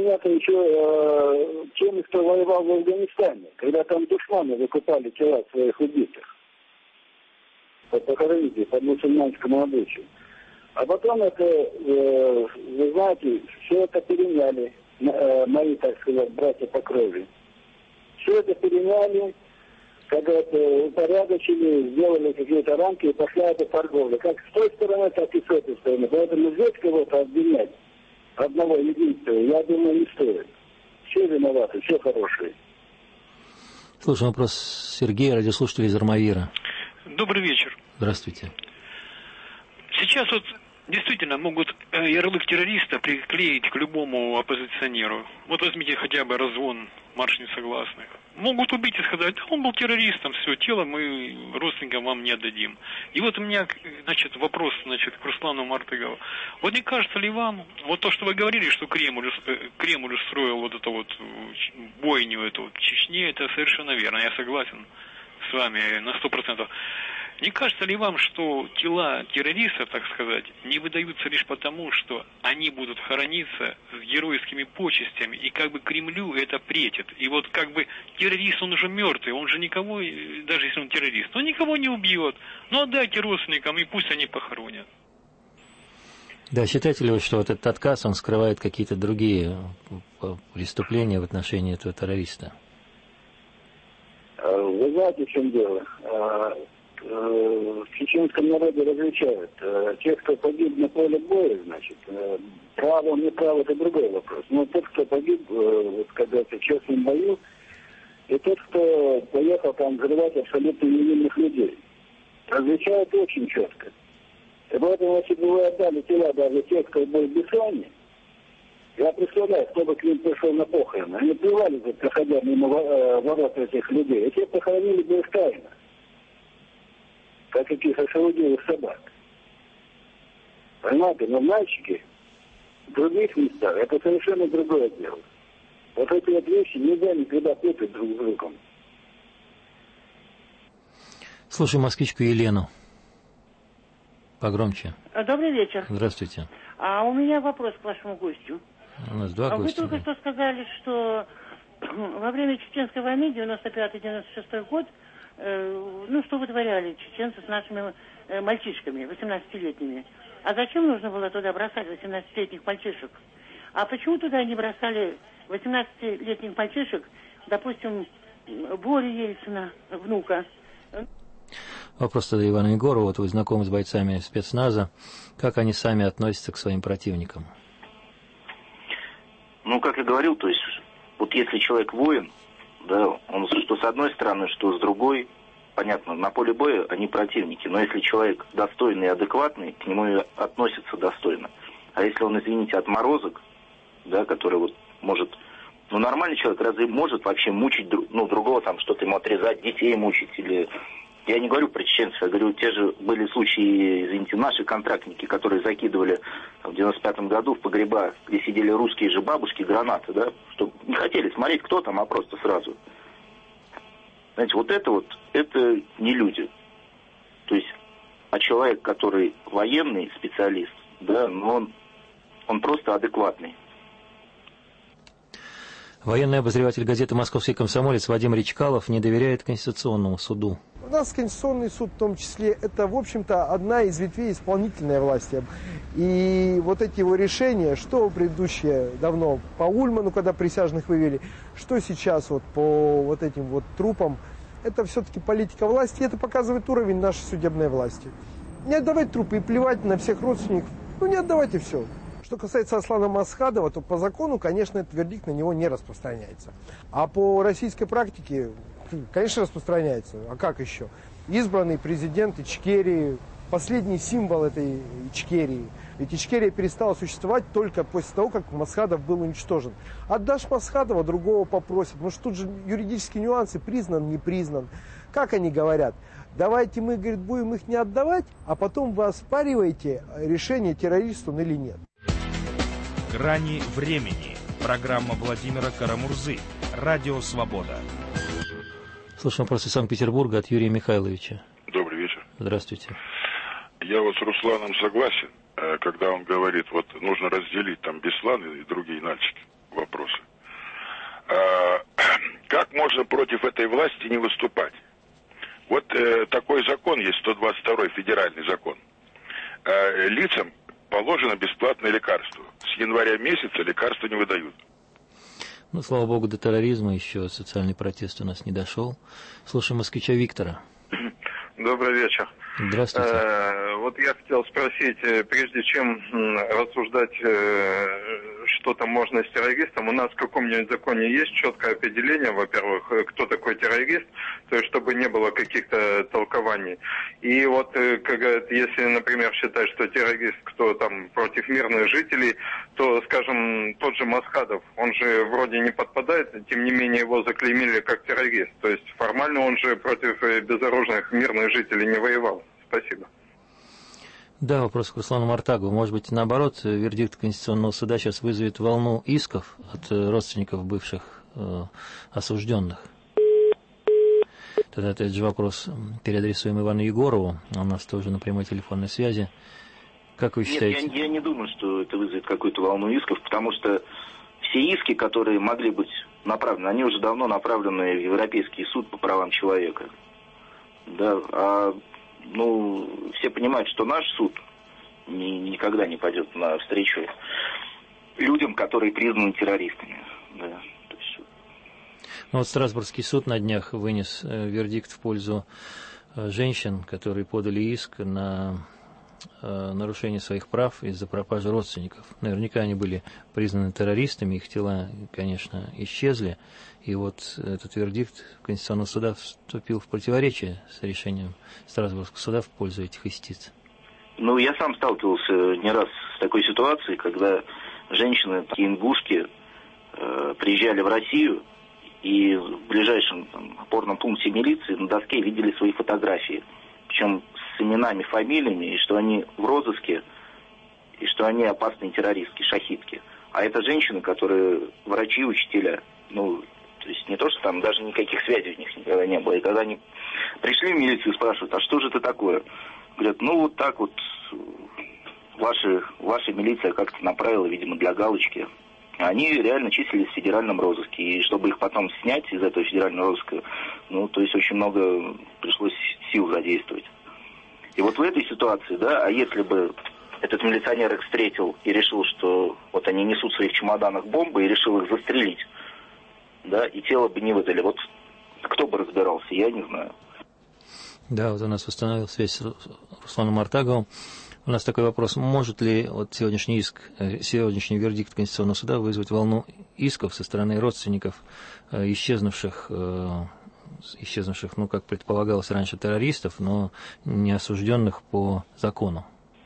еще теми, кто воевал в Афганистане, когда там душманы выкупали тела своих убитых. Похороните под мусульманскому обычаю. А потом это, вы знаете, все это переняли, мои, так сказать, братья по крови. Все это переняли, как это упорядочили, сделали какие-то рамки и пошла эта торговля. Как с той стороны, так и с этой стороны. Поэтому здесь кого-то обвинять, одного единственного, я думаю, не стоит. Все виноваты, все хорошие. Слушаем вопрос Сергея, радиослушатель из Армавира. Добрый вечер. Здравствуйте. Сейчас вот действительно могут ярлык террориста приклеить к любому оппозиционеру. Вот возьмите хотя бы разгон марш несогласных. Могут убить и сказать, он был террористом, все, тело мы родственникам вам не отдадим. И вот у меня, значит, вопрос, значит, к Руслану Мартагову. Вот не кажется ли вам, вот то, что вы говорили, что Кремль устроил вот эту вот бойню эту в Чечне, это совершенно верно, я согласен с вами на 100%. Не кажется ли вам, что тела террористов, так сказать, не выдаются лишь потому, что они будут хорониться с геройскими почестями, и как бы Кремлю это претит? И вот как бы террорист, он уже мертвый, он же никого, даже если он террорист, он никого не убьет. Ну отдайте родственникам, и пусть они похоронят. Да, считаете ли вы, что вот этот отказ, он скрывает какие-то другие преступления в отношении этого террориста? Вы знаете, в чем дело? В чеченском народе различают. Тех, кто погиб на поле боя, значит, право, не право, это другой вопрос. Но тот, кто погиб, вот, когда в честном бою, и тот, кто поехал там взрывать абсолютно невинных людей, различают очень четко. И поэтому, если бы вы отдали тела даже тех, кто был в Беслане, я представляю, кто бы к ним пришел на похороны. Они плевали, проходя мимо ворот этих людей. И те похоронили бы их тайно. Как каких-то шелудивых собак. Понимаете, но мальчики в других местах, это совершенно другое дело. Вот эти вот вещи нельзя никогда путать друг с другом. Слушай москвичку Елену. Погромче. Добрый вечер. Здравствуйте. А у меня вопрос к вашему гостю. У нас два гостя. Вы только что сказали, что во время Чеченской войны, 95-96 год, что вытворяли чеченцы с нашими мальчишками, 18-летними. А зачем нужно было туда бросать 18-летних мальчишек? А почему туда не бросали 18-летних мальчишек, допустим, Борю Ельцина, внука? Вопрос тогда Ивану Егорову. Вот вы знакомы с бойцами спецназа. Как они сами относятся к своим противникам? Ну, как я говорил, то есть, вот если человек воин, да, он что с одной стороны, что с другой, понятно, на поле боя они противники, но если человек достойный и адекватный, к нему и относятся достойно. А если он, извините, отморозок, да, который вот может, нормальный человек разве может вообще мучить, другого там, что-то ему отрезать, детей мучить или... Я не говорю про чеченцев, я говорю, те же были случаи, извините, наши контрактники, которые закидывали в 95-м году в погреба, где сидели русские же бабушки, гранаты, да, что не хотели смотреть, кто там, а просто сразу. Знаете, это не люди. То есть, а человек, который военный специалист, да, но он просто адекватный. Военный обозреватель газеты «Московский комсомолец» Вадим Речкалов не доверяет Конституционному суду. У нас Конституционный суд, в том числе, это, в общем-то, одна из ветвей исполнительной власти. И вот эти его решения, что предыдущие давно по Ульману, когда присяжных вывели, что сейчас вот по вот этим вот трупам, это все-таки политика власти, и это показывает уровень нашей судебной власти. Не отдавать трупы и плевать на всех родственников, не отдавайте все. Что касается Аслана Масхадова, то по закону, конечно, этот вердикт на него не распространяется. А по российской практике, конечно, распространяется. А как еще? Избранный президент Ичкерии, последний символ этой Ичкерии. Ведь Ичкерия перестала существовать только после того, как Масхадов был уничтожен. Отдашь Масхадова, другого попросят. Потому что тут же юридические нюансы, признан, не признан. Как они говорят? Давайте мы, говорит, будем их не отдавать, а потом вы оспариваете решение, террорист он или нет. «Грани времени». Программа Владимира Карамурзы. Радио «Свобода». Слушаем вопрос из Санкт-Петербурга от Юрия Михайловича. Добрый вечер. Здравствуйте. Я вот с Русланом согласен, когда он говорит, вот нужно разделить там Беслан и другие нальчики вопросы. Как можно против этой власти не выступать? Вот такой закон есть, 122-й федеральный закон. Лицам положено бесплатное лекарство. С января месяца лекарства не выдают. Слава богу, до терроризма еще социальный протест у нас не дошел. Слушаем москвича Виктора. Добрый вечер. Здравствуйте. Вот я хотел спросить, прежде чем рассуждать, что-то можно с террористом, у нас в каком-нибудь законе есть четкое определение, во-первых, кто такой террорист, то есть чтобы не было каких-то толкований. И вот, если, например, считать, что террорист, кто там против мирных жителей, то, скажем, тот же Масхадов, он же вроде не подпадает, тем не менее его заклеймили как террорист. То есть формально он же против безоружных мирных жителей не воевал. Спасибо. Да, вопрос к Руслану Мартагову. Может быть, наоборот, вердикт Конституционного суда сейчас вызовет волну исков от родственников бывших осужденных? Тогда этот же вопрос переадресуем Ивану Егорову. Он у нас тоже на прямой телефонной связи. Как вы считаете? Нет, я не думаю, что это вызовет какую-то волну исков, потому что все иски, которые могли быть направлены, они уже давно направлены в Европейский суд по правам человека. Да, все понимают, что наш суд, никогда не пойдет навстречу людям, которые признаны террористами. Да. Ну, вот Страсбургский суд на днях вынес вердикт в пользу женщин, которые подали иск на нарушение своих прав из-за пропажи родственников. Наверняка они были признаны террористами, их тела, конечно, исчезли. И вот этот вердикт Конституционного суда вступил в противоречие с решением Страсбургского суда в пользу этих истиц. Ну, я сам сталкивался не раз с такой ситуацией, когда женщины, такие ингушки, приезжали в Россию, и в ближайшем опорном пункте милиции на доске видели свои фотографии. Причем с именами, фамилиями, и что они в розыске, и что они опасные террористки, шахидки. А это женщины, которые врачи, учителя. Ну, то есть не то, что там даже никаких связей у них никогда не было. И когда они пришли в милицию и спрашивают, а что же это такое? Говорят, ну вот так вот ваша милиция как-то направила, видимо, для галочки. Они реально числились в федеральном розыске. И чтобы их потом снять из этого федерального розыска, ну, то есть очень много пришлось сил задействовать. И вот в этой ситуации, да, а если бы этот милиционер их встретил и решил, что вот они несут в своих чемоданах бомбы, и решил их застрелить, да, и тело бы не выдали, вот кто бы разбирался, я не знаю. Да, вот у нас восстановил связь с Русланом Артаговым. У нас такой вопрос. Может ли вот сегодняшний сегодняшний вердикт Конституционного суда вызвать волну исков со стороны родственников исчезнувших, ну, как предполагалось раньше, террористов, но не осужденных по закону?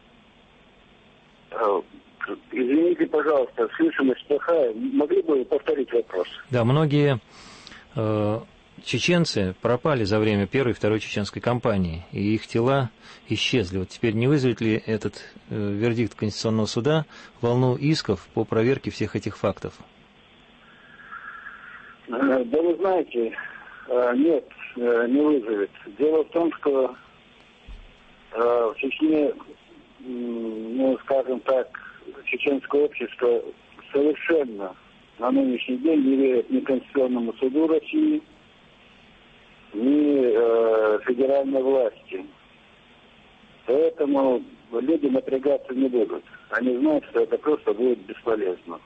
Извините, пожалуйста, слышимость плохая. Могли бы повторить вопрос? Да, многие чеченцы пропали за время первой и второй чеченской кампании, и их тела исчезли. Вот теперь не вызовет ли этот вердикт Конституционного суда волну исков по проверке всех этих фактов? Да вы знаете, нет, не вызовет. Дело в том, что в Чечне, ну, скажем так, чеченское общество совершенно на нынешний день не верит ни Конституционному суду России, ни федеральной власти. Поэтому люди напрягаться не будут. Они знают, что это просто будет бесполезно.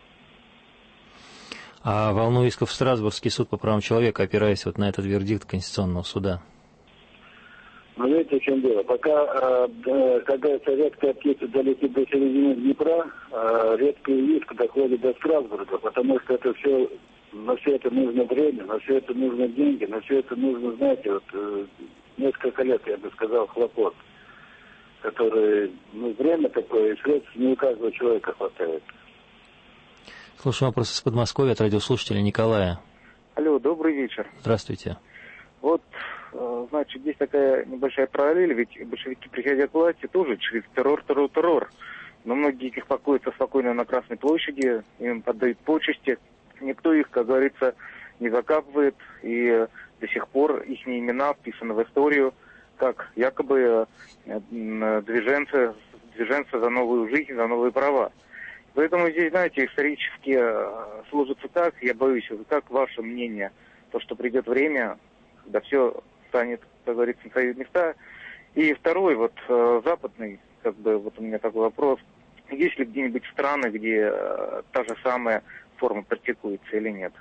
А волну исков в Страсбургский суд по правам человека, опираясь вот на этот вердикт Конституционного суда? Но видите, в чем дело? Пока, как говорится, редкая птица долетит до середины Днепра, редкий иск доходит до Страсбурга, потому что это все, на все это нужно время, на все это нужно деньги, на все это нужно, знаете, вот несколько лет, я бы сказал, хлопот, которые, ну, время такое, и средств не у каждого человека хватает. Слушаю вопрос из Подмосковья от радиослушателя Николая. Алло, добрый вечер. Здравствуйте. Вот, значит, здесь такая небольшая параллель, ведь большевики, приходя к власти, тоже через террор. Но многие из них покоятся спокойно на Красной площади, им отдают почести. Никто их, как говорится, не закапывает, и до сих пор их имена вписаны в историю, как якобы движенцы за новую жизнь, за новые права. Поэтому здесь, знаете, исторически сложится так, я боюсь, как ваше мнение, то, что придет время, когда все станет, как говорится, на свои места. И второй, вот западный, как бы, вот у меня такой вопрос, есть ли где-нибудь страны, где та же самая форма практикуется или нет?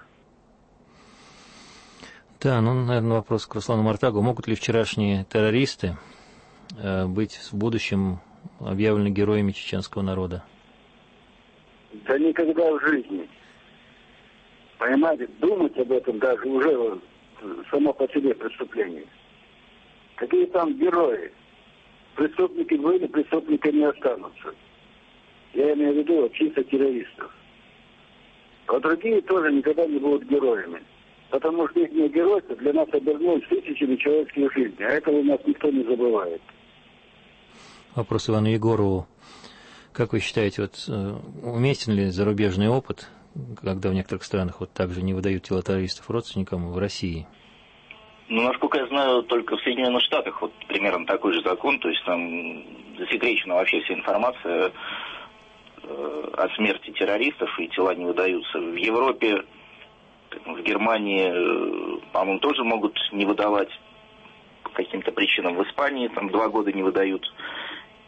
Да, ну, наверное, вопрос к Руслану Мартагу. Могут ли вчерашние террористы быть в будущем объявлены героями чеченского народа? Да никогда в жизни. Понимаете, думать об этом даже уже само по себе преступление. Какие там герои? Преступники были, преступниками останутся. Я имею в виду чисто террористов. А другие тоже никогда не будут героями. Потому что их геройство для нас обернулось тысячами человеческих жизней. А этого у нас никто не забывает. Вопрос Ивану Егорову. Как вы считаете, вот уместен ли зарубежный опыт, когда в некоторых странах вот также не выдают тела террористов родственникам, в России? Ну, насколько я знаю, только в Соединенных Штатах вот примерно такой же закон, то есть там засекречена вообще вся информация о смерти террористов, и тела не выдаются. В Европе, в Германии, по-моему, тоже могут не выдавать по каким-то причинам. В Испании там 2 года не выдают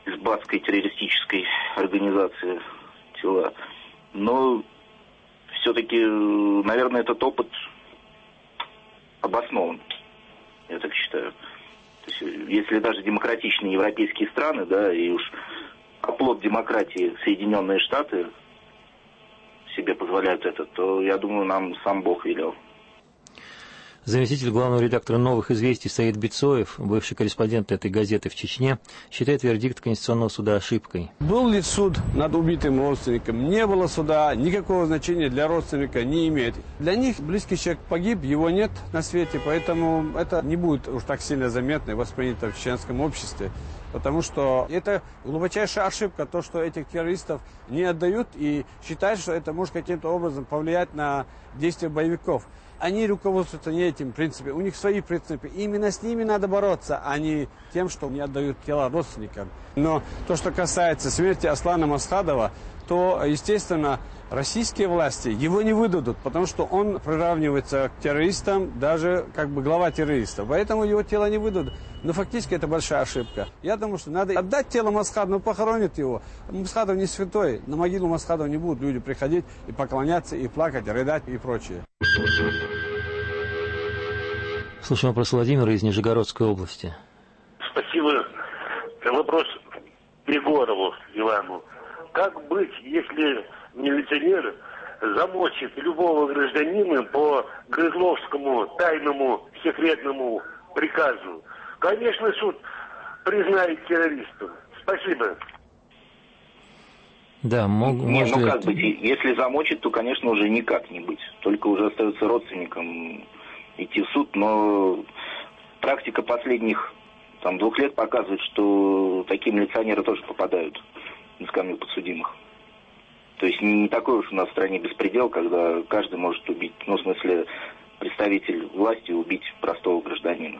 исбатской террористической организации тела. Но все-таки, наверное, этот опыт обоснован, я так считаю. То есть, если даже демократичные европейские страны, да, и уж оплот демократии Соединенные Штаты себе позволяют это, то, я думаю, нам сам Бог велел. Заместитель главного редактора «Новых известий» Саид Бицоев, бывший корреспондент этой газеты в Чечне, считает вердикт Конституционного суда ошибкой. Был ли суд над убитым родственником? Не было суда, никакого значения для родственника не имеет. Для них близкий человек погиб, его нет на свете, поэтому это не будет уж так сильно заметно и воспринято в чеченском обществе. Потому что это глубочайшая ошибка, то, что этих террористов не отдают и считают, что это может каким-то образом повлиять на действия боевиков. Они руководствуются не этим принципом, у них свои принципы. Именно с ними надо бороться, а не тем, что не отдают тела родственникам. Но то, что касается смерти Аслана Масхадова, то, естественно, российские власти его не выдадут, потому что он приравнивается к террористам, даже как бы глава террористов. Поэтому его тело не выдадут. Но фактически это большая ошибка. Я думаю, что надо отдать тело Масхадова, похоронят его. Масхадов не святой. На могилу Масхадова не будут люди приходить и поклоняться, и плакать, и рыдать, и прочее. Слушаем вопрос Владимира из Нижегородской области. Спасибо. Вопрос Егорову Ивану. Как быть, если милиционер замочит любого гражданина по Грызловскому тайному секретному приказу? Конечно, суд признает террористом. Спасибо. Да, может как быть? Если замочит, то, конечно, уже никак не быть. Только уже остается родственникам идти в суд. Но практика последних 2 лет показывает, что такие милиционеры тоже попадают на скамью подсудимых. То есть не такой уж у нас в стране беспредел, когда каждый может убить, в смысле, представитель власти убить простого гражданина.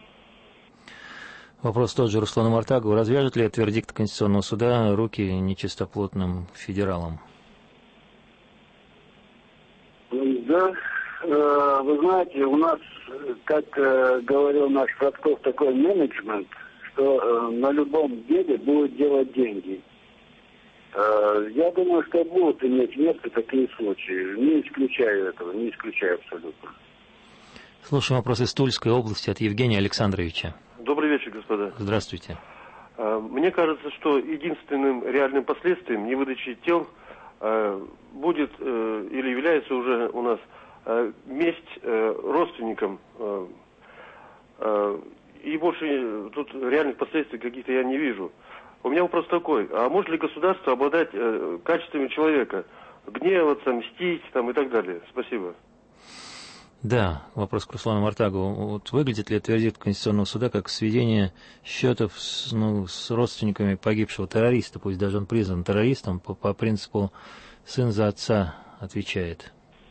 Вопрос тот же Руслану Мартагову. Развяжет ли этот вердикт Конституционного суда руки нечистоплотным федералам? Да, вы знаете, у нас, как говорил наш Фродков, такой менеджмент, что на любом деле будет делать деньги. Я думаю, что будут иметь место такие случаи. Не исключаю этого, не исключаю абсолютно. Слушаем вопрос из Тульской области от Евгения Александровича. Добрый вечер, господа. Здравствуйте. Мне кажется, что единственным реальным последствием невыдачи тел будет или является уже у нас месть родственникам. И больше тут реальных последствий каких-то я не вижу. У меня вопрос такой, а может ли государство обладать качествами человека? Гневаться, мстить и так далее? Спасибо. Да, вопрос к Руслану Мартагову. Вот выглядит ли это вердикт Конституционного суда как сведение счетов с родственниками погибшего террориста, пусть даже он признан террористом, по принципу сын за отца отвечает?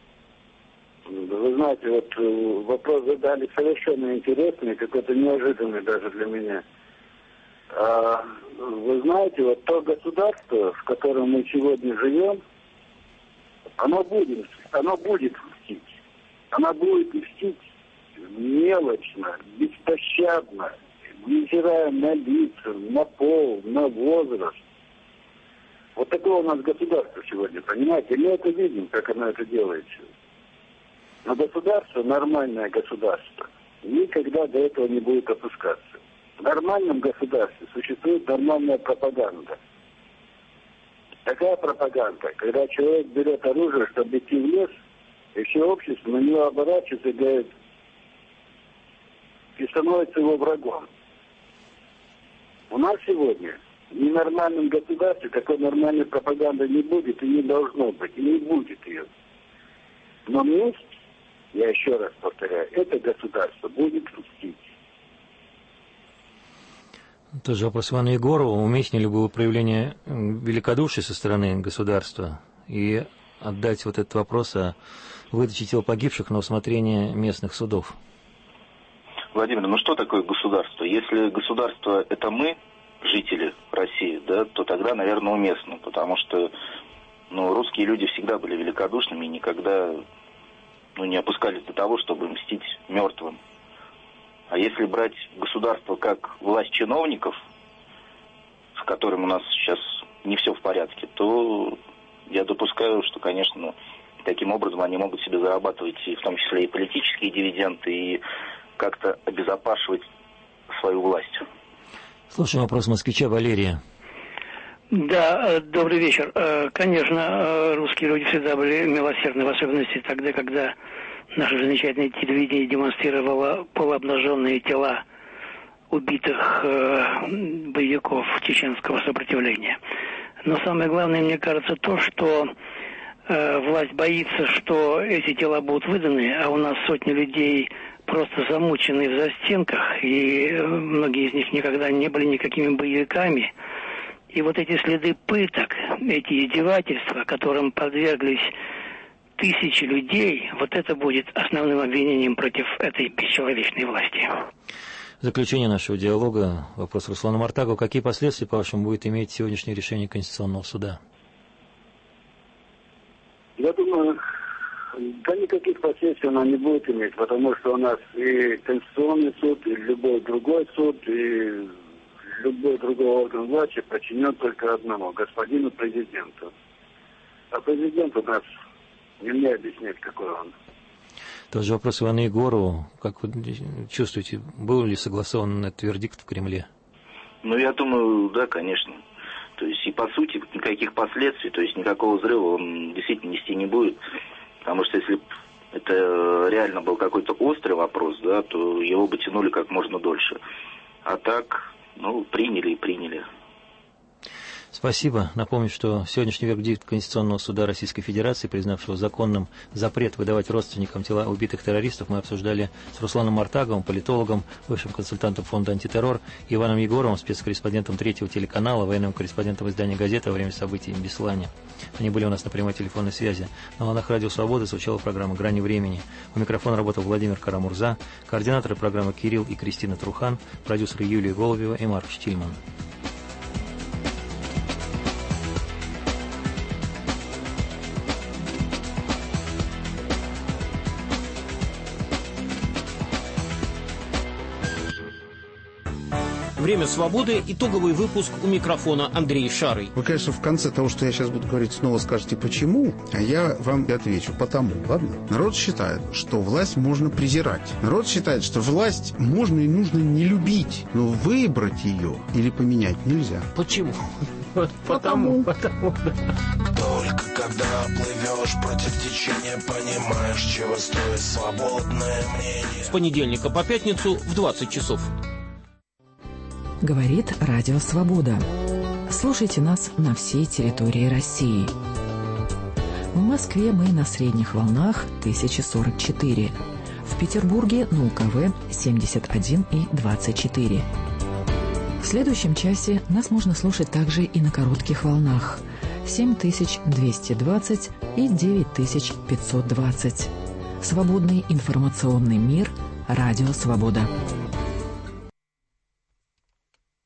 Вы знаете, вот вопрос задали совершенно интересный, какой-то неожиданный даже для меня. Вы знаете, вот то государство, в котором мы сегодня живем, оно будет мстить. Она будет мстить мелочно, беспощадно, невзирая на лица, на пол, на возраст. Вот такое у нас государство сегодня, понимаете? Мы это видим, как оно это делает. Но государство, нормальное государство, никогда до этого не будет опускаться. В нормальном государстве существует нормальная пропаганда. Такая пропаганда, когда человек берет оружие, чтобы идти в лес, и все общество на него оборачивается и говорит, и становится его врагом. У нас сегодня в ненормальном государстве такой нормальной пропаганды не будет и не должно быть, и не будет ее. Но месть, я еще раз повторяю, это государство будет мстить. Тоже вопрос Ивану Егорову. Уместнее ли было проявление великодушия со стороны государства и отдать вот этот вопрос о выдаче тел погибших на усмотрение местных судов? Владимир, что такое государство? Если государство – это мы, жители России, да, то тогда, наверное, уместно, потому что русские люди всегда были великодушными и никогда не опускались до того, чтобы мстить мертвым. А если брать государство как власть чиновников, с которым у нас сейчас не все в порядке, то я допускаю, что, конечно, таким образом они могут себе зарабатывать, и в том числе и политические дивиденды, и как-то обезопасивать свою власть. Слушаем вопрос москвича Валерия. Да, добрый вечер. Конечно, русские люди всегда были милосердны, в особенности тогда, когда наше замечательное телевидение демонстрировало полуобнаженные тела убитых боевиков чеченского сопротивления. Но самое главное, мне кажется, то, что власть боится, что эти тела будут выданы, а у нас сотни людей просто замучены в застенках, и многие из них никогда не были никакими боевиками. И вот эти следы пыток, эти издевательства, которым подверглись тысячи людей, вот это будет основным обвинением против этой бесчеловечной власти. В заключение нашего диалога вопрос Руслану Мартагову. Какие последствия, по-вашему, будет иметь сегодняшнее решение Конституционного суда? Я думаю, да никаких последствий она не будет иметь, потому что у нас и Конституционный суд, и любой другой суд, и любой другой орган власти подчинен только одному, господину президенту. А президент у нас не мне объяснять, какой он. Тот же вопрос Ивану Егорову. Как вы чувствуете, был ли согласован этот вердикт в Кремле? Ну, я думаю, да, конечно. То есть, и по сути, никаких последствий, то есть никакого взрыва он действительно нести не будет. Потому что если бы это реально был какой-то острый вопрос, да, то его бы тянули как можно дольше. А так, ну, приняли и приняли. Спасибо. Напомню, что сегодняшний вердикт Конституционного суда Российской Федерации, признавшего законным запрет выдавать родственникам тела убитых террористов, мы обсуждали с Русланом Мартаговым, политологом, бывшим консультантом фонда «Антитеррор», Иваном Егоровым, спецкорреспондентом Третьего телеканала, военным корреспондентом издания «Газета» во время событий в Беслане. Они были у нас на прямой телефонной связи. На волнах Радио Свобода звучала программа «Грани времени». У микрофона работал Владимир Карамурза, координаторы программы Кирилл и Кристина Трухан, продюсеры Юлия Голубева и Марк Штильман. Время свободы. Итоговый выпуск, у микрофона Андрей Шарый. Вы, конечно, в конце того, что я сейчас буду говорить, снова скажете «почему?», а я вам отвечу «потому». Ладно? Народ считает, что власть можно презирать. Народ считает, что власть можно и нужно не любить, но выбрать ее или поменять нельзя. Почему? Потому. Только когда плывешь против течения, понимаешь, чего стоит свободное мнение. С понедельника по пятницу в 20 часов. Говорит Радио Свобода. Слушайте нас на всей территории России. В Москве мы на средних волнах 1044. В Петербурге на УКВ 71 и 24. В следующем часе нас можно слушать также и на коротких волнах 7220 и 9520. Свободный информационный мир. Радио Свобода.